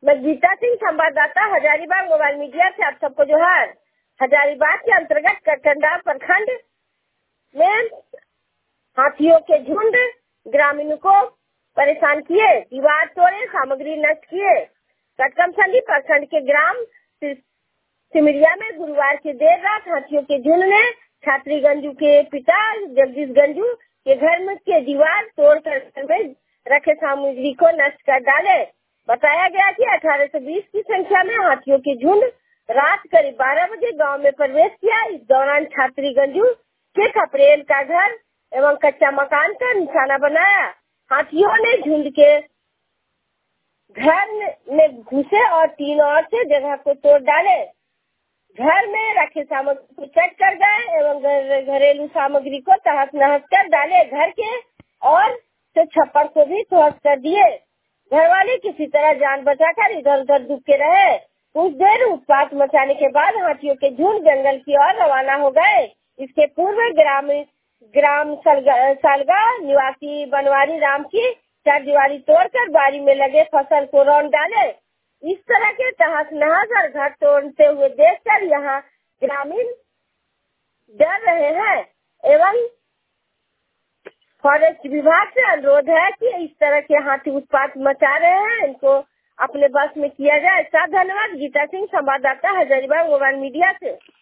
मैं गीता सिंह, संवाददाता Hazaribagh mobile media से आप सबको जोहार। हजारीबाग के अंतर्गत कटंडा प्रखंड में हाथियों के झुंड ग्रामीणों को परेशान किए, दीवार तोड़े, सामग्री नष्ट किए। कटकमसंडी प्रखंड के ग्राम सिमरिया में गुरुवार की देर रात हाथियों के झुंड ने छात्री गंजू के पिता जगदीश गंजू के घर में के दीवार तोड़कर रखे सामग्री को नष्ट कर डाले। बताया गया कि 18 से 20 की संख्या में हाथियों के झुंड रात करीब 12 बजे गांव में प्रवेश किया। इस दौरान छात्री गंजू के खपरेल का घर एवं कच्चा मकान का निशाना बनाया। हाथियों ने झुंड के घर में घुसे और 3 और से जगह को तोड़ डाले। घर में रखे सामग्री को चट कर गए एवं घरेलू सामग्री को तहस नहस कर डाले। घर के और से छप्पर को भी ध्वस्त कर दिए। घर वाले किसी तरह जान बचाकर इधर उधर दुबके रहे। कुछ देर उत्पात मचाने के बाद हाथियों के झुंड जंगल की ओर रवाना हो गए। इसके पूर्व ग्राम सालगा निवासी बनवारी राम की चारदीवारी तोड़कर बारी में लगे फसल को रौंद डाले। इस तरह के तहस नहस और घर तोड़ते हुए देखकर यहाँ ग्रामीण डर रहे हैं एवं फॉरेस्ट विभाग से अनुरोध है कि इस तरह के हाथी उत्पात मचा रहे हैं, इनको अपने बस में किया जाए। साथ धन्यवाद। गीता सिंह, संवाददाता हजारीबाग मोबाइल मीडिया से।